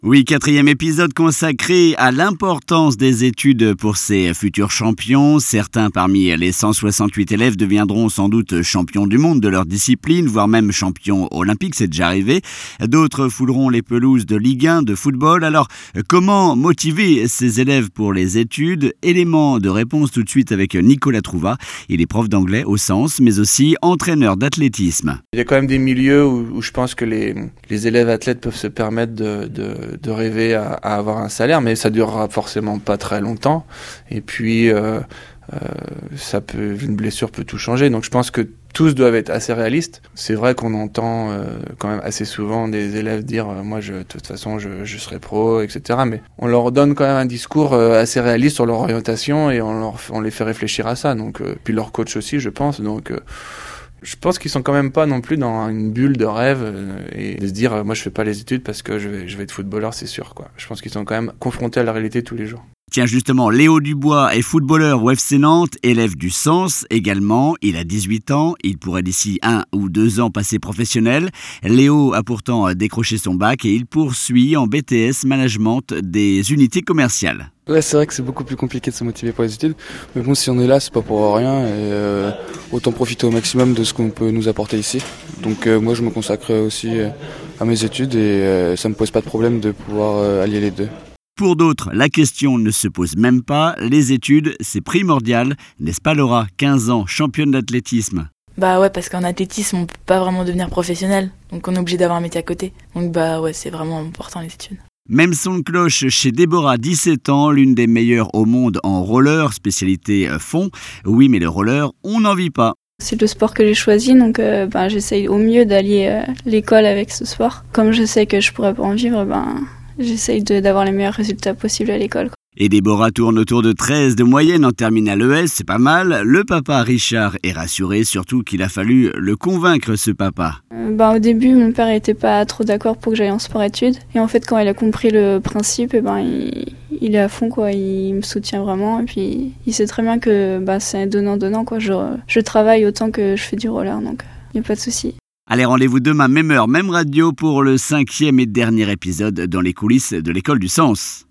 Oui, 4e épisode consacré à l'importance des études pour ces futurs champions. Certains parmi les 168 élèves deviendront sans doute champions du monde de leur discipline, voire même champions olympiques, c'est déjà arrivé. D'autres fouleront les pelouses de Ligue 1 de football. Alors, comment motiver ces élèves pour les études? Élément de réponse tout de suite avec Nicolas Trouva. Il est prof d'anglais au Sens, mais aussi entraîneur d'athlétisme. Il y a quand même des milieux où je pense que les élèves athlètes peuvent se permettre de rêver à avoir un salaire, mais ça durera forcément pas très longtemps. Et puis, une blessure peut tout changer. Donc je pense que tous doivent être assez réalistes. C'est vrai qu'on entend quand même assez souvent des élèves dire moi de toute façon je serai pro, etc. Mais on leur donne quand même un discours assez réaliste sur leur orientation et on les fait réfléchir à ça. Donc puis leur coach aussi, je pense. Donc je pense qu'ils sont quand même pas non plus dans une bulle de rêve et de se dire moi je fais pas les études parce que je vais être footballeur, c'est sûr quoi. Je pense qu'ils sont quand même confrontés à la réalité tous les jours. Tiens justement, Léo Dubois est footballeur au FC Nantes, élève du Sens également. Il a 18 ans, il pourrait d'ici 1 ou 2 ans passer professionnel. Léo a pourtant décroché son bac et il poursuit en BTS Management des unités commerciales. Ouais, c'est vrai que c'est beaucoup plus compliqué de se motiver pour les études, mais bon, si on est là, c'est pas pour rien, et autant profiter au maximum de ce qu'on peut nous apporter ici. Donc moi, je me consacre aussi à mes études et ça me pose pas de problème de pouvoir allier les deux. Pour d'autres, la question ne se pose même pas. Les études, c'est primordial, n'est-ce pas Laura, 15 ans, championne d'athlétisme? Bah ouais, parce qu'en athlétisme, on peut pas vraiment devenir professionnel, donc on est obligé d'avoir un métier à côté. Donc bah ouais, c'est vraiment important les études. Même son de cloche chez Déborah, 17 ans, l'une des meilleures au monde en roller, spécialité fond. Oui, mais le roller, on n'en vit pas. C'est le sport que j'ai choisi, donc j'essaye au mieux d'allier l'école avec ce sport. Comme je sais que je pourrais pas en vivre, j'essaye d'avoir les meilleurs résultats possibles à l'école. Et Déborah tourne autour de 13 de moyenne en terminale ES, c'est pas mal. Le papa Richard est rassuré, surtout qu'il a fallu le convaincre ce papa. Au début, mon père n'était pas trop d'accord pour que j'aille en sport-études. Et en fait, quand il a compris le principe, il est à fond, quoi. Il me soutient vraiment. Et puis, il sait très bien que c'est donnant-donnant, quoi. Je travaille autant que je fais du roller, donc il n'y a pas de souci. Allez, rendez-vous demain, même heure, même radio, pour le 5e et dernier épisode dans les coulisses de l'école du Sens.